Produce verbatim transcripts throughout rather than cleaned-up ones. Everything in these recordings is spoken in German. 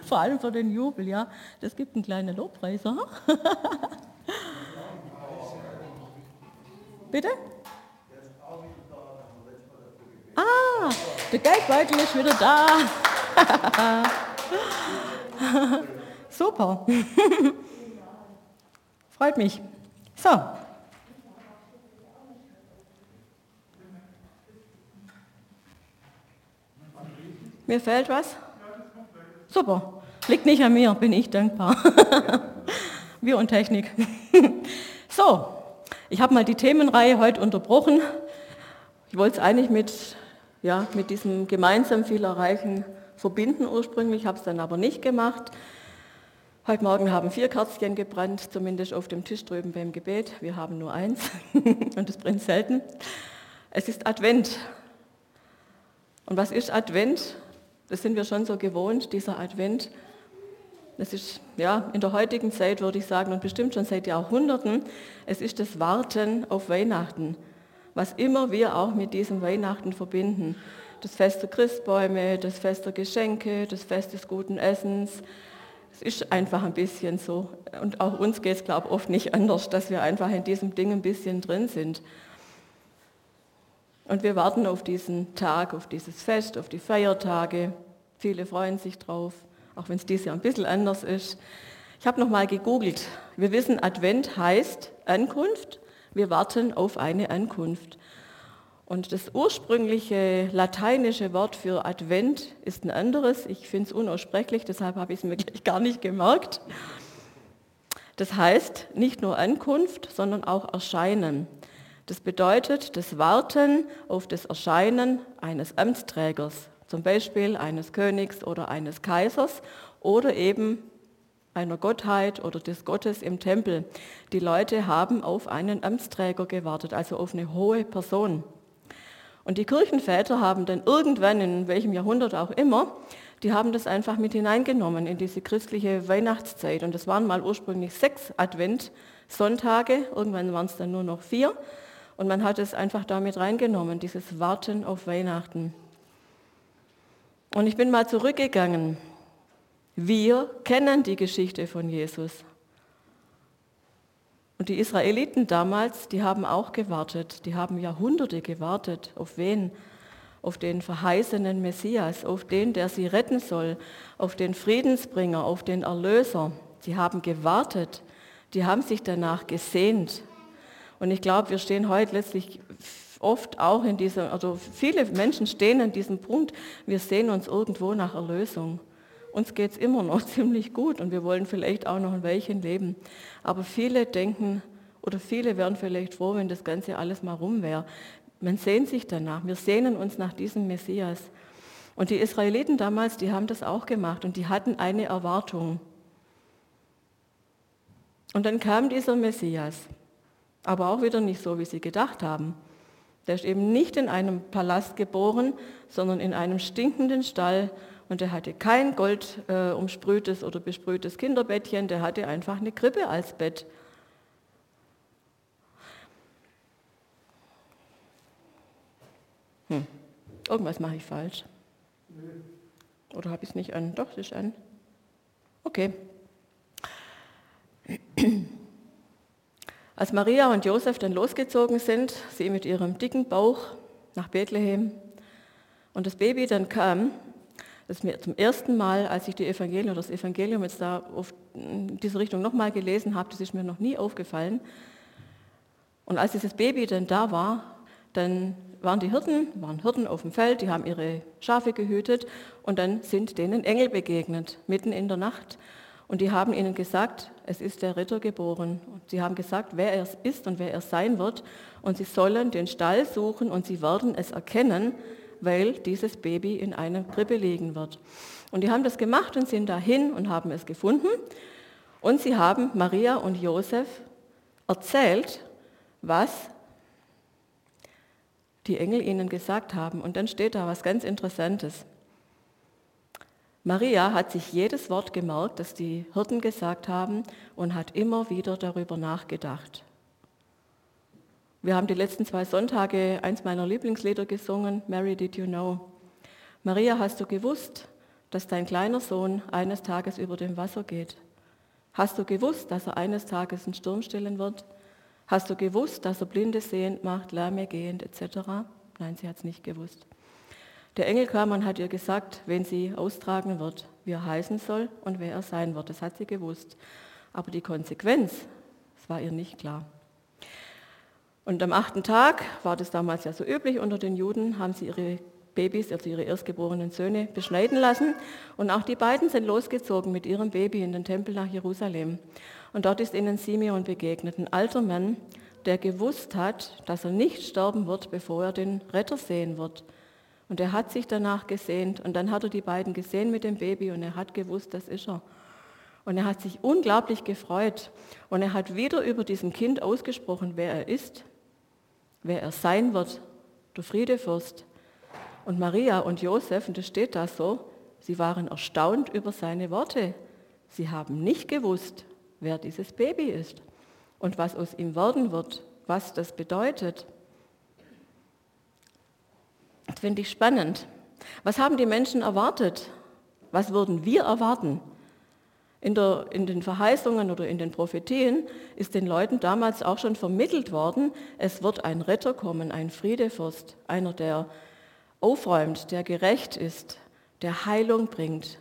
Vor allem für den Jubel, ja. Das gibt einen kleinen Lobpreiser. Bitte? Ah, der Geldbeutel ist wieder da. Super. Freut mich. So. Mir fehlt was? Super. Liegt nicht an mir, bin ich dankbar. Wir und Technik. So, ich habe mal die Themenreihe heute unterbrochen. Ich wollte es eigentlich mit, ja, mit diesem gemeinsam viel erreichen verbinden ursprünglich, habe es dann aber nicht gemacht. Heute Morgen haben vier Kerzchen gebrannt, zumindest auf dem Tisch drüben beim Gebet. Wir haben nur eins und es brennt selten. Es ist Advent. Und was ist Advent? Das sind wir schon so gewohnt, dieser Advent. Das ist ja in der heutigen Zeit, würde ich sagen, und bestimmt schon seit Jahrhunderten, es ist das Warten auf Weihnachten, was immer wir auch mit diesem Weihnachten verbinden. Das Fest der Christbäume, das Fest der Geschenke, das Fest des guten Essens. Es ist einfach ein bisschen so. Und auch uns geht es, glaube ich, oft nicht anders, dass wir einfach in diesem Ding ein bisschen drin sind. Und wir warten auf diesen Tag, auf dieses Fest, auf die Feiertage. Viele freuen sich drauf, auch wenn es dieses Jahr ein bisschen anders ist. Ich habe nochmal gegoogelt. Wir wissen, Advent heißt Ankunft. Wir warten auf eine Ankunft. Und das ursprüngliche lateinische Wort für Advent ist ein anderes. Ich finde es unaussprechlich, deshalb habe ich es mir gleich gar nicht gemerkt. Das heißt nicht nur Ankunft, sondern auch Erscheinen. Das bedeutet das Warten auf das Erscheinen eines Amtsträgers, zum Beispiel eines Königs oder eines Kaisers oder eben einer Gottheit oder des Gottes im Tempel. Die Leute haben auf einen Amtsträger gewartet, also auf eine hohe Person. Und die Kirchenväter haben dann irgendwann, in welchem Jahrhundert auch immer, die haben das einfach mit hineingenommen in diese christliche Weihnachtszeit. Und das waren mal ursprünglich sechs Adventsonntage, irgendwann waren es dann nur noch vier. Und man hat es einfach damit reingenommen, dieses Warten auf Weihnachten. Und ich bin mal zurückgegangen. Wir kennen die Geschichte von Jesus. Und die Israeliten damals, die haben auch gewartet. Die haben Jahrhunderte gewartet. Auf wen? Auf den verheißenen Messias, auf den, der sie retten soll, auf den Friedensbringer, auf den Erlöser. Die haben gewartet. Die haben sich danach gesehnt. Und ich glaube, wir stehen heute letztlich oft auch in diesem, also viele Menschen stehen an diesem Punkt, wir sehen uns irgendwo nach Erlösung. Uns geht es immer noch ziemlich gut und wir wollen vielleicht auch noch ein Weilchen leben. Aber viele denken, oder viele wären vielleicht froh, wenn das Ganze alles mal rum wäre. Man sehnt sich danach, wir sehnen uns nach diesem Messias. Und die Israeliten damals, die haben das auch gemacht und die hatten eine Erwartung. Und dann kam dieser Messias. Aber auch wieder nicht so, wie sie gedacht haben. Der ist eben nicht in einem Palast geboren, sondern in einem stinkenden Stall. Und der hatte kein Gold äh, umsprühtes oder besprühtes Kinderbettchen, der hatte einfach eine Krippe als Bett. Hm. Irgendwas mache ich falsch. Oder habe ich es nicht an? Doch, es ist an. Okay. Als Maria und Josef dann losgezogen sind, sie mit ihrem dicken Bauch nach Bethlehem und das Baby dann kam, das ist mir zum ersten Mal, als ich die Evangelien oder das Evangelium jetzt da auf in diese Richtung nochmal gelesen habe, das ist mir noch nie aufgefallen. Und als dieses Baby dann da war, dann waren die Hirten, waren Hirten auf dem Feld, die haben ihre Schafe gehütet und dann sind denen Engel begegnet, mitten in der Nacht. Und die haben ihnen gesagt, es ist der Ritter geboren. Und sie haben gesagt, wer er ist und wer er sein wird. Und sie sollen den Stall suchen und sie werden es erkennen, weil dieses Baby in einer Krippe liegen wird. Und die haben das gemacht und sind dahin und haben es gefunden. Und sie haben Maria und Josef erzählt, was die Engel ihnen gesagt haben. Und dann steht da was ganz Interessantes. Maria hat sich jedes Wort gemerkt, das die Hirten gesagt haben und hat immer wieder darüber nachgedacht. Wir haben die letzten zwei Sonntage eins meiner Lieblingslieder gesungen, Mary, Did You Know? Maria, hast du gewusst, dass dein kleiner Sohn eines Tages über dem Wasser geht? Hast du gewusst, dass er eines Tages einen Sturm stillen wird? Hast du gewusst, dass er Blinde sehend macht, Lahme gehend et cetera? Nein, sie hat es nicht gewusst. Der Engel kam und hat ihr gesagt, wen sie austragen wird, wie er heißen soll und wer er sein wird. Das hat sie gewusst. Aber die Konsequenz, das war ihr nicht klar. Und am achten Tag, war das damals ja so üblich unter den Juden, haben sie ihre Babys, also ihre erstgeborenen Söhne, beschneiden lassen. Und auch die beiden sind losgezogen mit ihrem Baby in den Tempel nach Jerusalem. Und dort ist ihnen Simeon begegnet, ein alter Mann, der gewusst hat, dass er nicht sterben wird, bevor er den Retter sehen wird. Und er hat sich danach gesehnt und dann hat er die beiden gesehen mit dem Baby und er hat gewusst, das ist er. Und er hat sich unglaublich gefreut und er hat wieder über diesem Kind ausgesprochen, wer er ist, wer er sein wird, der Friedefürst. Und Maria und Josef, und das steht da so, sie waren erstaunt über seine Worte. Sie haben nicht gewusst, wer dieses Baby ist und was aus ihm werden wird, was das bedeutet. Das finde ich spannend. Was haben die Menschen erwartet? Was würden wir erwarten? In, der, in den Verheißungen oder in den Prophetien ist den Leuten damals auch schon vermittelt worden, es wird ein Retter kommen, ein Friedefürst, einer, der aufräumt, der gerecht ist, der Heilung bringt.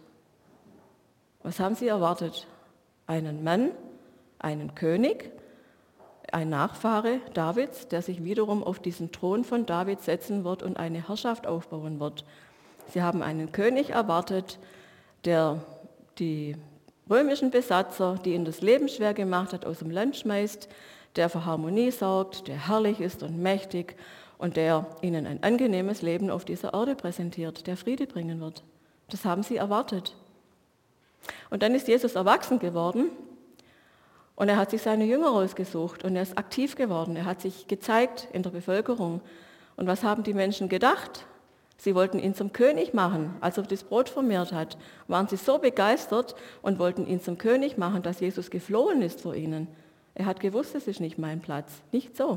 Was haben sie erwartet? Einen Mann, einen König, ein Nachfahre Davids, der sich wiederum auf diesen Thron von David setzen wird und eine Herrschaft aufbauen wird. Sie haben einen König erwartet, der die römischen Besatzer, die ihnen das Leben schwer gemacht hat, aus dem Land schmeißt, der für Harmonie sorgt, der herrlich ist und mächtig und der ihnen ein angenehmes Leben auf dieser Erde präsentiert, der Friede bringen wird. Das haben sie erwartet. Und dann ist Jesus erwachsen geworden und er hat sich seine Jünger rausgesucht und er ist aktiv geworden. Er hat sich gezeigt in der Bevölkerung. Und was haben die Menschen gedacht? Sie wollten ihn zum König machen, als er das Brot vermehrt hat. Waren sie so begeistert und wollten ihn zum König machen, dass Jesus geflohen ist vor ihnen. Er hat gewusst, das ist nicht mein Platz. Nicht so.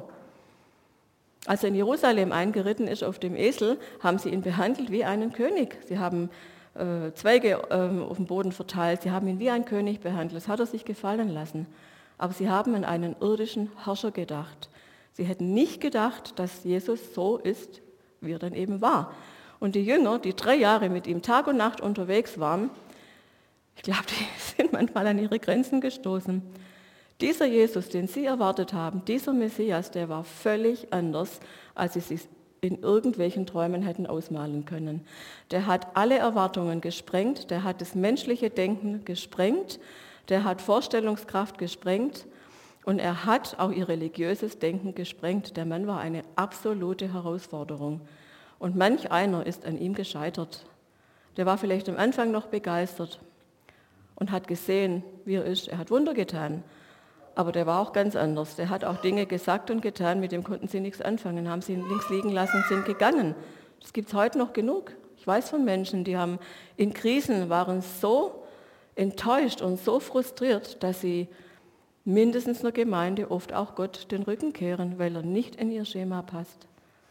Als er in Jerusalem eingeritten ist auf dem Esel, haben sie ihn behandelt wie einen König. Sie haben äh, Zweige äh, auf dem Boden verteilt, sie haben ihn wie einen König behandelt. Das hat er sich gefallen lassen. Aber sie haben an einen irdischen Herrscher gedacht. Sie hätten nicht gedacht, dass Jesus so ist, wie er dann eben war. Und die Jünger, die drei Jahre mit ihm Tag und Nacht unterwegs waren, ich glaube, die sind manchmal an ihre Grenzen gestoßen. Dieser Jesus, den sie erwartet haben, dieser Messias, der war völlig anders, als sie sich in irgendwelchen Träumen hätten ausmalen können. Der hat alle Erwartungen gesprengt, der hat das menschliche Denken gesprengt, der hat Vorstellungskraft gesprengt und er hat auch ihr religiöses Denken gesprengt. Der Mann war eine absolute Herausforderung. Und manch einer ist an ihm gescheitert. Der war vielleicht am Anfang noch begeistert und hat gesehen, wie er ist. Er hat Wunder getan. Aber der war auch ganz anders. Der hat auch Dinge gesagt und getan, mit dem konnten sie nichts anfangen. Haben sie ihn links liegen lassen und sind gegangen. Das gibt es heute noch genug. Ich weiß von Menschen, die haben in Krisen waren so enttäuscht und so frustriert, dass sie mindestens einer Gemeinde oft auch Gott den Rücken kehren, weil er nicht in ihr Schema passt.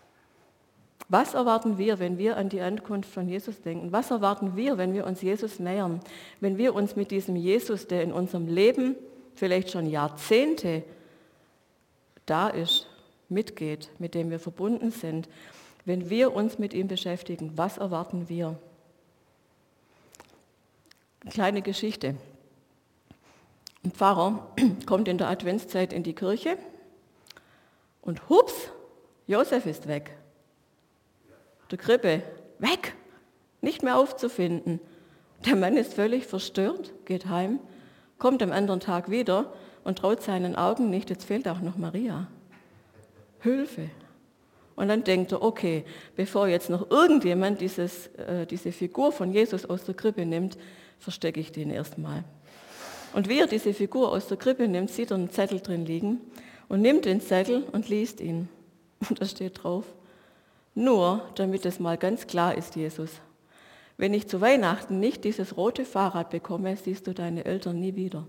Was erwarten wir, wenn wir an die Ankunft von Jesus denken? Was erwarten wir, wenn wir uns Jesus nähern? Wenn wir uns mit diesem Jesus, der in unserem Leben vielleicht schon Jahrzehnte da ist, mitgeht, mit dem wir verbunden sind, wenn wir uns mit ihm beschäftigen, was erwarten wir? Eine kleine Geschichte. Ein Pfarrer kommt in der Adventszeit in die Kirche und hups, Josef ist weg. Der Krippe, weg, nicht mehr aufzufinden. Der Mann ist völlig verstört, geht heim, kommt am anderen Tag wieder und traut seinen Augen nicht, jetzt fehlt auch noch Maria. Hilfe. Und dann denkt er, okay, bevor jetzt noch irgendjemand dieses, äh, diese Figur von Jesus aus der Krippe nimmt, verstecke ich den erstmal. Und wie er diese Figur aus der Krippe nimmt, sieht er einen Zettel drin liegen und nimmt den Zettel und liest ihn. Und da steht drauf, nur damit es mal ganz klar ist, Jesus, wenn ich zu Weihnachten nicht dieses rote Fahrrad bekomme, siehst du deine Eltern nie wieder.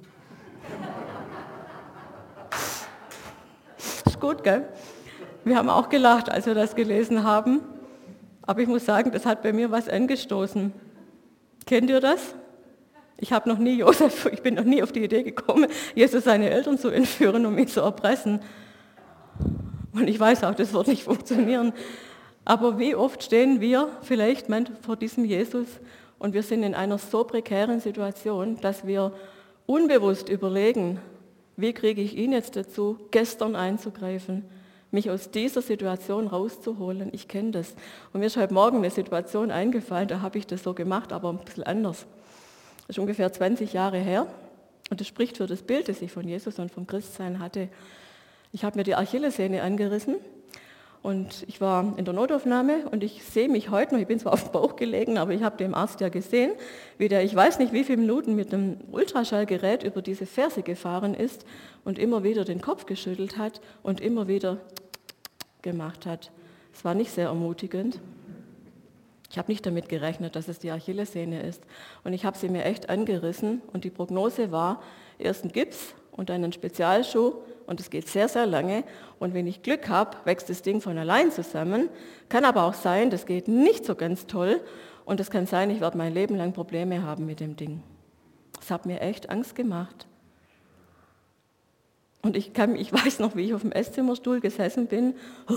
Ist gut, gell? Wir haben auch gelacht, als wir das gelesen haben. Aber ich muss sagen, das hat bei mir was angestoßen. Kennt ihr das? Ich habe noch nie Josef, ich bin noch nie auf die Idee gekommen, Jesus seine Eltern zu entführen, um ihn zu erpressen. Und ich weiß auch, das wird nicht funktionieren. Aber wie oft stehen wir vielleicht vor diesem Jesus und wir sind in einer so prekären Situation, dass wir unbewusst überlegen, wie kriege ich ihn jetzt dazu, gestern einzugreifen, mich aus dieser Situation rauszuholen. Ich kenne das. Und mir ist heute Morgen eine Situation eingefallen, da habe ich das so gemacht, aber ein bisschen anders. Das ist ungefähr zwanzig Jahre her und das spricht für das Bild, das ich von Jesus und vom Christsein hatte. Ich habe mir die Achillessehne angerissen und ich war in der Notaufnahme und ich sehe mich heute noch, ich bin zwar auf dem Bauch gelegen, aber ich habe den Arzt ja gesehen, wie der, ich weiß nicht wie viele Minuten mit einem Ultraschallgerät über diese Ferse gefahren ist und immer wieder den Kopf geschüttelt hat und immer wieder gemacht hat. Es war nicht sehr ermutigend. Ich habe nicht damit gerechnet, dass es die Achillessehne ist. Und ich habe sie mir echt angerissen und die Prognose war, erst ein Gips und dann ein Spezialschuh und es geht sehr, sehr lange. Und wenn ich Glück habe, wächst das Ding von allein zusammen. Kann aber auch sein, das geht nicht so ganz toll und es kann sein, ich werde mein Leben lang Probleme haben mit dem Ding. Das hat mir echt Angst gemacht. Und ich, kann, ich weiß noch, wie ich auf dem Esszimmerstuhl gesessen bin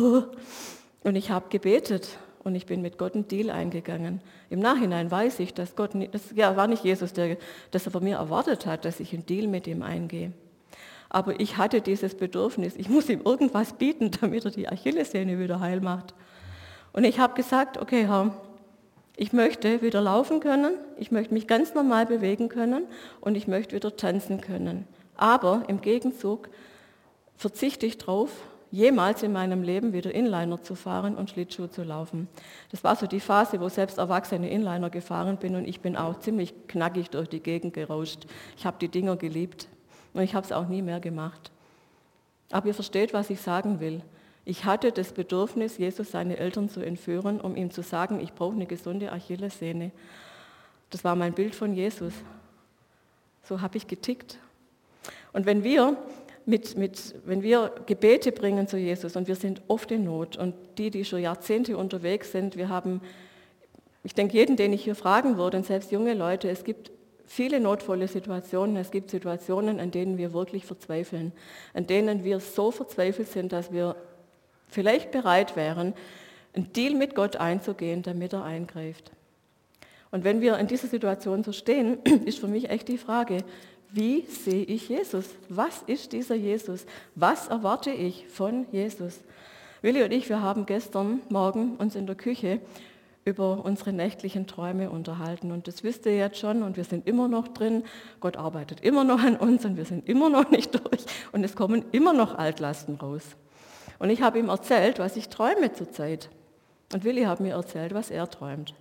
und ich habe gebetet. Und ich bin mit Gott einen Deal eingegangen. Im Nachhinein weiß ich, dass Gott, nicht, das ja, war nicht Jesus, der das er von mir erwartet hat, dass ich einen Deal mit ihm eingehe. Aber ich hatte dieses Bedürfnis, ich muss ihm irgendwas bieten, damit er die Achillessehne wieder heil macht. Und ich habe gesagt, okay Herr, ich möchte wieder laufen können, ich möchte mich ganz normal bewegen können und ich möchte wieder tanzen können. Aber im Gegenzug verzichte ich drauf, jemals in meinem Leben wieder Inliner zu fahren und Schlittschuh zu laufen. Das war so die Phase, wo selbst Erwachsene Inliner gefahren bin und ich bin auch ziemlich knackig durch die Gegend gerauscht. Ich habe die Dinger geliebt und ich habe es auch nie mehr gemacht. Aber ihr versteht, was ich sagen will. Ich hatte das Bedürfnis, Jesus seine Eltern zu entführen, um ihm zu sagen, ich brauche eine gesunde Achillessehne. Das war mein Bild von Jesus. So habe ich getickt. Und wenn wir Mit, mit, wenn wir Gebete bringen zu Jesus und wir sind oft in Not und die, die schon Jahrzehnte unterwegs sind, wir haben, ich denke, jeden, den ich hier fragen würde, und selbst junge Leute, es gibt viele notvolle Situationen, es gibt Situationen, an denen wir wirklich verzweifeln, an denen wir so verzweifelt sind, dass wir vielleicht bereit wären, einen Deal mit Gott einzugehen, damit er eingreift. Und wenn wir in dieser Situation so stehen, ist für mich echt die Frage, wie sehe ich Jesus? Was ist dieser Jesus? Was erwarte ich von Jesus? Willi und ich, wir haben gestern Morgen uns in der Küche über unsere nächtlichen Träume unterhalten. Und das wisst ihr jetzt schon und wir sind immer noch drin. Gott arbeitet immer noch an uns und wir sind immer noch nicht durch. Und es kommen immer noch Altlasten raus. Und ich habe ihm erzählt, was ich träume zurzeit. Und Willi hat mir erzählt, was er träumt.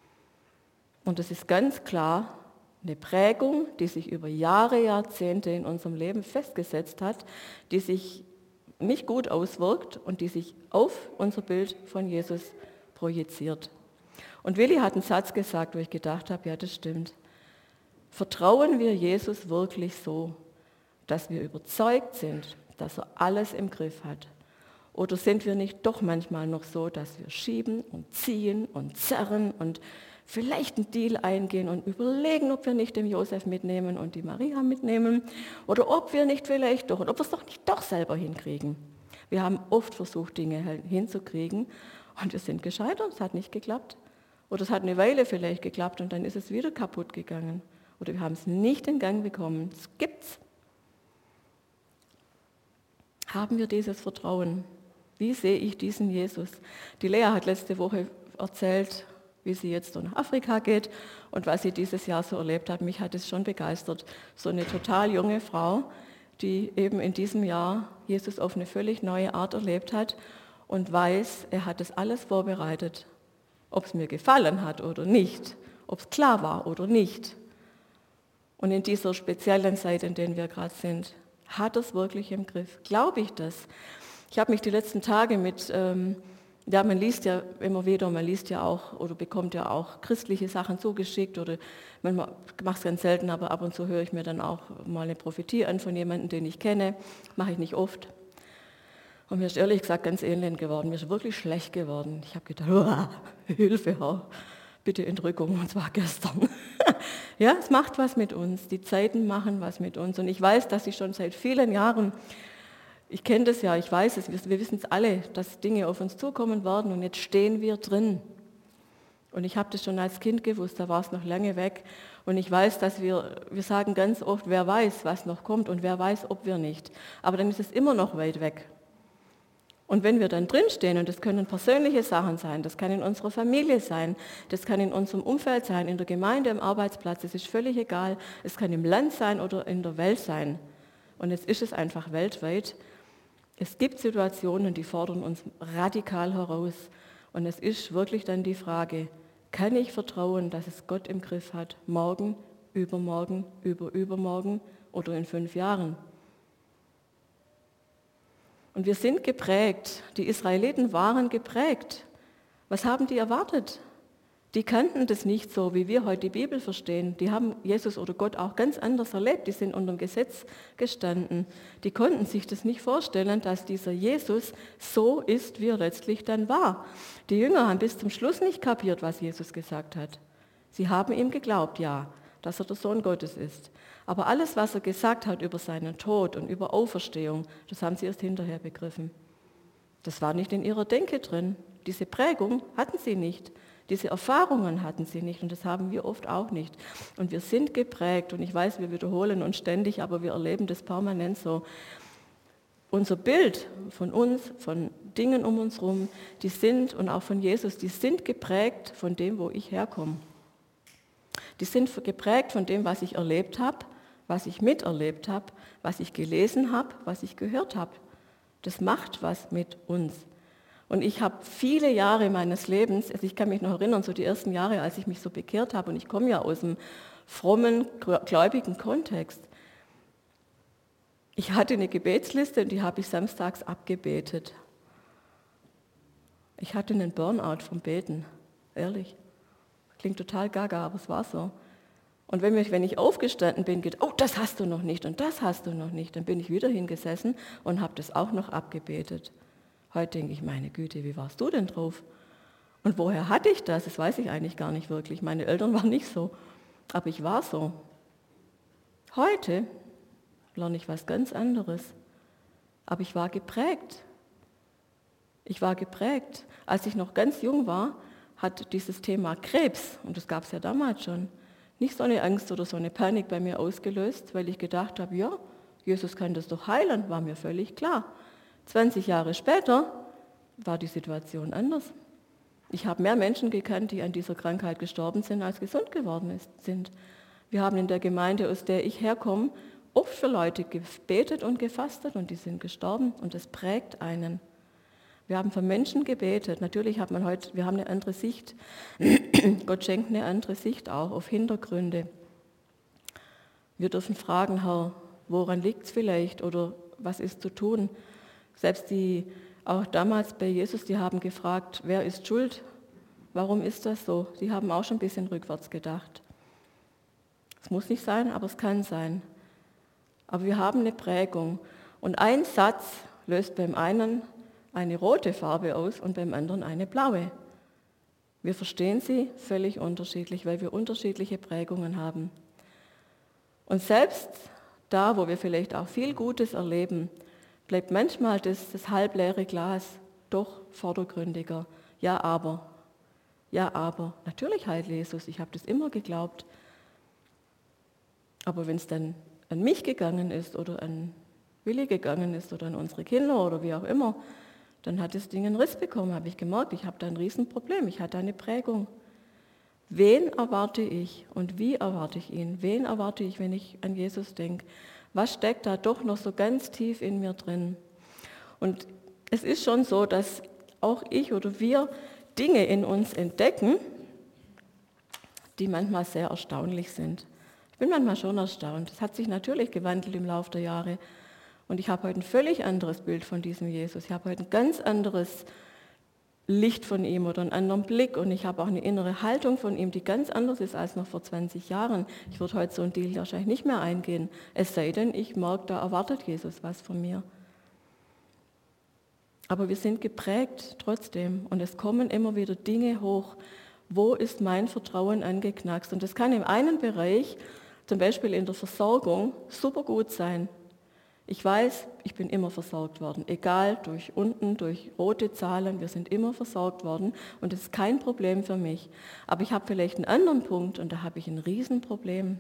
Und es ist ganz klar, eine Prägung, die sich über Jahre, Jahrzehnte in unserem Leben festgesetzt hat, die sich nicht gut auswirkt und die sich auf unser Bild von Jesus projiziert. Und Willi hat einen Satz gesagt, wo ich gedacht habe, ja, das stimmt. Vertrauen wir Jesus wirklich so, dass wir überzeugt sind, dass er alles im Griff hat? Oder sind wir nicht doch manchmal noch so, dass wir schieben und ziehen und zerren und vielleicht einen Deal eingehen und überlegen, ob wir nicht den Josef mitnehmen und die Maria mitnehmen oder ob wir nicht vielleicht doch, und ob wir es doch nicht doch selber hinkriegen. Wir haben oft versucht, Dinge hinzukriegen und wir sind gescheitert, es hat nicht geklappt. Oder es hat eine Weile vielleicht geklappt und dann ist es wieder kaputt gegangen. Oder wir haben es nicht in Gang bekommen. Es gibt's. Haben wir dieses Vertrauen? Wie sehe ich diesen Jesus? Die Lea hat letzte Woche erzählt, wie sie jetzt so nach Afrika geht und was sie dieses Jahr so erlebt hat. Mich hat es schon begeistert. So eine total junge Frau, die eben in diesem Jahr Jesus auf eine völlig neue Art erlebt hat und weiß, er hat das alles vorbereitet. Ob es mir gefallen hat oder nicht, ob es klar war oder nicht. Und in dieser speziellen Zeit, in der wir gerade sind, hat er es wirklich im Griff. Glaube ich das? Ich habe mich die letzten Tage mit... Ähm, Ja, man liest ja immer wieder, man liest ja auch oder bekommt ja auch christliche Sachen zugeschickt oder man macht es ganz selten, aber ab und zu höre ich mir dann auch mal eine Prophetie an von jemandem, den ich kenne, mache ich nicht oft. Und mir ist ehrlich gesagt ganz elend geworden, mir ist wirklich schlecht geworden. Ich habe gedacht, Hilfe, Herr, bitte Entrückung, und zwar gestern. Ja, es macht was mit uns. Die Zeiten machen was mit uns. Und ich weiß, dass ich schon seit vielen Jahren, ich kenne das ja, ich weiß es, wir, wir wissen es alle, dass Dinge auf uns zukommen werden und jetzt stehen wir drin. Und ich habe das schon als Kind gewusst, da war es noch lange weg. Und ich weiß, dass wir, wir sagen ganz oft, wer weiß, was noch kommt und wer weiß, ob wir nicht. Aber dann ist es immer noch weit weg. Und wenn wir dann drinstehen, und das können persönliche Sachen sein, das kann in unserer Familie sein, das kann in unserem Umfeld sein, in der Gemeinde, am Arbeitsplatz, es ist völlig egal, es kann im Land sein oder in der Welt sein. Und jetzt ist es einfach weltweit. Es gibt Situationen, die fordern uns radikal heraus. Und es ist wirklich dann die Frage, kann ich vertrauen, dass es Gott im Griff hat, morgen, übermorgen, über übermorgen oder in fünf Jahren? Und wir sind geprägt, die Israeliten waren geprägt. Was haben die erwartet? Die kannten das nicht so, wie wir heute die Bibel verstehen. Die haben Jesus oder Gott auch ganz anders erlebt. Die sind unter dem Gesetz gestanden. Die konnten sich das nicht vorstellen, dass dieser Jesus so ist, wie er letztlich dann war. Die Jünger haben bis zum Schluss nicht kapiert, was Jesus gesagt hat. Sie haben ihm geglaubt, ja, dass er der Sohn Gottes ist. Aber alles, was er gesagt hat über seinen Tod und über Auferstehung, das haben sie erst hinterher begriffen. Das war nicht in ihrer Denke drin. Diese Prägung hatten sie nicht. Diese Erfahrungen hatten sie nicht und das haben wir oft auch nicht. Und wir sind geprägt und ich weiß, wir wiederholen uns ständig, aber wir erleben das permanent so. Unser Bild von uns, von Dingen um uns herum, die sind, und auch von Jesus, die sind geprägt von dem, wo ich herkomme. Die sind geprägt von dem, was ich erlebt habe, was ich miterlebt habe, was ich gelesen habe, was ich gehört habe. Das macht was mit uns. Und ich habe viele Jahre meines Lebens, also ich kann mich noch erinnern, so die ersten Jahre, als ich mich so bekehrt habe, und ich komme ja aus einem frommen, gläubigen Kontext. Ich hatte eine Gebetsliste und die habe ich samstags abgebetet. Ich hatte einen Burnout vom Beten, ehrlich. Klingt total gaga, aber es war so. Und wenn ich, wenn ich aufgestanden bin, geht, oh, das hast du noch nicht und das hast du noch nicht, dann bin ich wieder hingesessen und habe das auch noch abgebetet. Heute denke ich, meine Güte, wie warst du denn drauf? Und woher hatte ich das? Das weiß ich eigentlich gar nicht wirklich. Meine Eltern waren nicht so, aber ich war so. Heute lerne ich was ganz anderes. Aber ich war geprägt. Ich war geprägt. Als ich noch ganz jung war, hat dieses Thema Krebs, und das gab es ja damals schon, nicht so eine Angst oder so eine Panik bei mir ausgelöst, weil ich gedacht habe, ja, Jesus kann das doch heilen, war mir völlig klar. zwanzig Jahre später war die Situation anders. Ich habe mehr Menschen gekannt, die an dieser Krankheit gestorben sind, als gesund geworden ist, sind. Wir haben in der Gemeinde, aus der ich herkomme, oft für Leute gebetet und gefastet und die sind gestorben und das prägt einen. Wir haben für Menschen gebetet. Natürlich hat man heute, wir haben eine andere Sicht. Gott schenkt eine andere Sicht auch auf Hintergründe. Wir dürfen fragen, Herr, woran liegt es vielleicht oder was ist zu tun? Selbst die, auch damals bei Jesus, die haben gefragt, wer ist schuld? Warum ist das so? Die haben auch schon ein bisschen rückwärts gedacht. Es muss nicht sein, aber es kann sein. Aber wir haben eine Prägung. Und ein Satz löst beim einen eine rote Farbe aus und beim anderen eine blaue. Wir verstehen sie völlig unterschiedlich, weil wir unterschiedliche Prägungen haben. Und selbst da, wo wir vielleicht auch viel Gutes erleben, bleibt manchmal das, das halbleere Glas doch vordergründiger. Ja, aber, ja, aber, natürlich heilt Jesus, ich habe das immer geglaubt. Aber wenn es dann an mich gegangen ist oder an Willi gegangen ist oder an unsere Kinder oder wie auch immer, dann hat das Ding einen Riss bekommen, habe ich gemerkt. Ich habe da ein Riesenproblem, ich hatte eine Prägung. Wen erwarte ich und wie erwarte ich ihn? Wen erwarte ich, wenn ich an Jesus denke? Was steckt da doch noch so ganz tief in mir drin? Und es ist schon so, dass auch ich oder wir Dinge in uns entdecken, die manchmal sehr erstaunlich sind. Ich bin manchmal schon erstaunt. Es hat sich natürlich gewandelt im Laufe der Jahre. Und ich habe heute ein völlig anderes Bild von diesem Jesus. Ich habe heute ein ganz anderes Licht von ihm oder einen anderen Blick. Und ich habe auch eine innere Haltung von ihm, die ganz anders ist als noch vor zwanzig Jahren. Ich würde heute so einen Deal wahrscheinlich nicht mehr eingehen. Es sei denn, ich merke, da erwartet Jesus was von mir. Aber wir sind geprägt trotzdem. Und es kommen immer wieder Dinge hoch, Wo ist mein Vertrauen angeknackst? Und das kann im einen Bereich, zum Beispiel in der Versorgung, super gut sein. Ich weiß, ich bin immer versorgt worden, egal durch unten, durch rote Zahlen, wir sind immer versorgt worden und das ist kein Problem für mich. Aber ich habe vielleicht einen anderen Punkt und da habe ich ein Riesenproblem.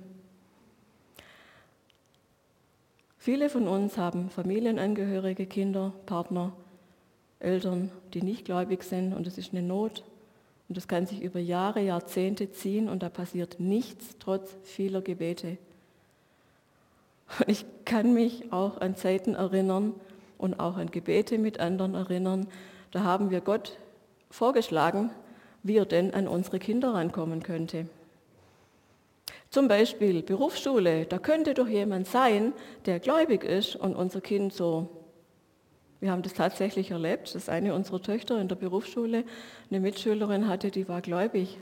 Viele von uns haben Familienangehörige, Kinder, Partner, Eltern, die nicht gläubig sind und es ist eine Not. Und das kann sich über Jahre, Jahrzehnte ziehen und da passiert nichts, trotz vieler Gebete. Und ich kann mich auch an Zeiten erinnern und auch an Gebete mit anderen erinnern. Da haben wir Gott vorgeschlagen, wie er denn an unsere Kinder rankommen könnte. Zum Beispiel Berufsschule, da könnte doch jemand sein, der gläubig ist und unser Kind so. Wir haben das tatsächlich erlebt, dass eine unserer Töchter in der Berufsschule eine Mitschülerin hatte, die war gläubig.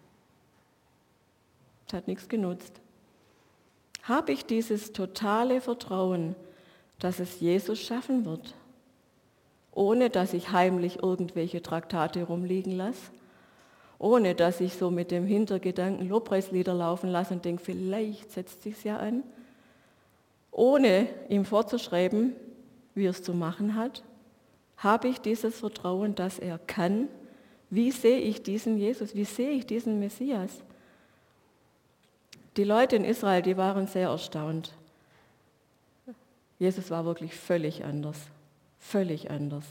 Das hat nichts genutzt. Habe ich dieses totale Vertrauen, dass es Jesus schaffen wird, ohne dass ich heimlich irgendwelche Traktate rumliegen lasse, ohne dass ich so mit dem Hintergedanken Lobpreislieder laufen lasse und denke, vielleicht setzt sich's ja an, ohne ihm vorzuschreiben, wie er es zu machen hat, habe ich dieses Vertrauen, dass er kann. Wie sehe ich diesen Jesus? Wie sehe ich diesen Messias? Die Leute in Israel, die waren sehr erstaunt. Jesus war wirklich völlig anders. Völlig anders.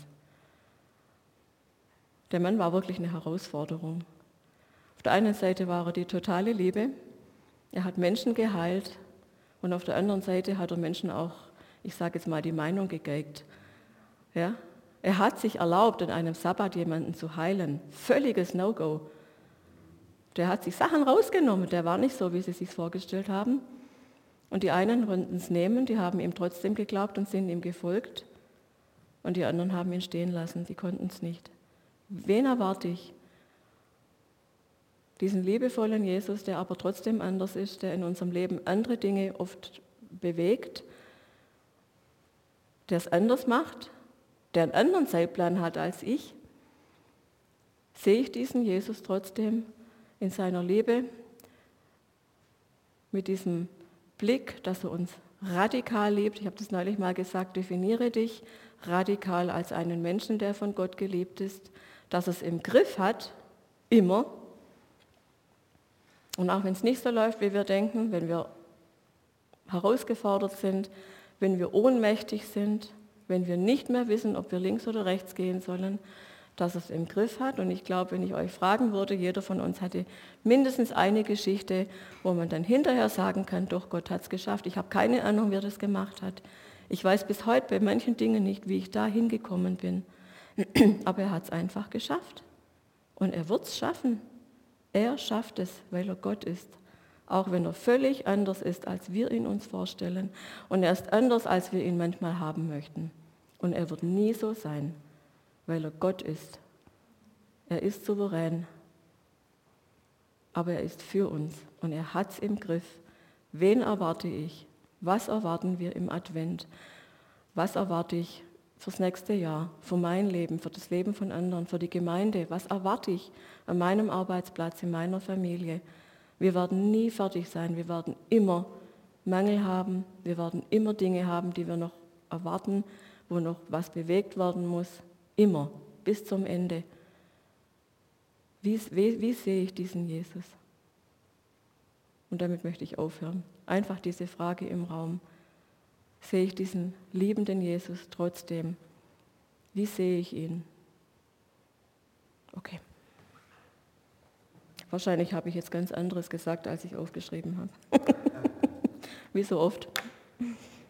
Der Mann war wirklich eine Herausforderung. Auf der einen Seite war er die totale Liebe. Er hat Menschen geheilt. Und auf der anderen Seite hat er Menschen auch, ich sage jetzt mal, die Meinung gegeigt. Ja? Er hat sich erlaubt, an einem Sabbat jemanden zu heilen. Völliges No-Go. Der hat sich Sachen rausgenommen, der war nicht so, wie sie sich vorgestellt haben. Und die einen konnten es nehmen, die haben ihm trotzdem geglaubt und sind ihm gefolgt. Und die anderen haben ihn stehen lassen, die konnten es nicht. Wen erwarte ich? Diesen liebevollen Jesus, der aber trotzdem anders ist, der in unserem Leben andere Dinge oft bewegt, der es anders macht, der einen anderen Zeitplan hat als ich. Sehe ich diesen Jesus trotzdem in seiner Liebe, mit diesem Blick, dass er uns radikal liebt. Ich habe das neulich mal gesagt, definiere dich radikal als einen Menschen, der von Gott geliebt ist, dass er es im Griff hat, immer. Und auch wenn es nicht so läuft, wie wir denken, wenn wir herausgefordert sind, wenn wir ohnmächtig sind, wenn wir nicht mehr wissen, ob wir links oder rechts gehen sollen, dass er es im Griff hat. Und ich glaube, wenn ich euch fragen würde, jeder von uns hatte mindestens eine Geschichte, wo man dann hinterher sagen kann, doch, Gott hat es geschafft. Ich habe keine Ahnung, wie er das gemacht hat. Ich weiß bis heute bei manchen Dingen nicht, wie ich da hingekommen bin. Aber er hat es einfach geschafft. Und er wird es schaffen. Er schafft es, weil er Gott ist. Auch wenn er völlig anders ist, als wir ihn uns vorstellen. Und er ist anders, als wir ihn manchmal haben möchten. Und er wird nie so sein, weil er Gott ist. Er ist souverän, aber er ist für uns und er hat es im Griff. Wen erwarte ich? Was erwarten wir im Advent? Was erwarte ich fürs nächste Jahr, für mein Leben, für das Leben von anderen, für die Gemeinde? Was erwarte ich an meinem Arbeitsplatz, in meiner Familie? Wir werden nie fertig sein, wir werden immer Mangel haben, wir werden immer Dinge haben, die wir noch erwarten, wo noch was bewegt werden muss. Immer, bis zum Ende. Wie, wie, wie sehe ich diesen Jesus? Und damit möchte ich aufhören. Einfach diese Frage im Raum. Sehe ich diesen liebenden Jesus trotzdem? Wie sehe ich ihn? Okay. Wahrscheinlich habe ich jetzt ganz anderes gesagt, als ich aufgeschrieben habe. Wie so oft.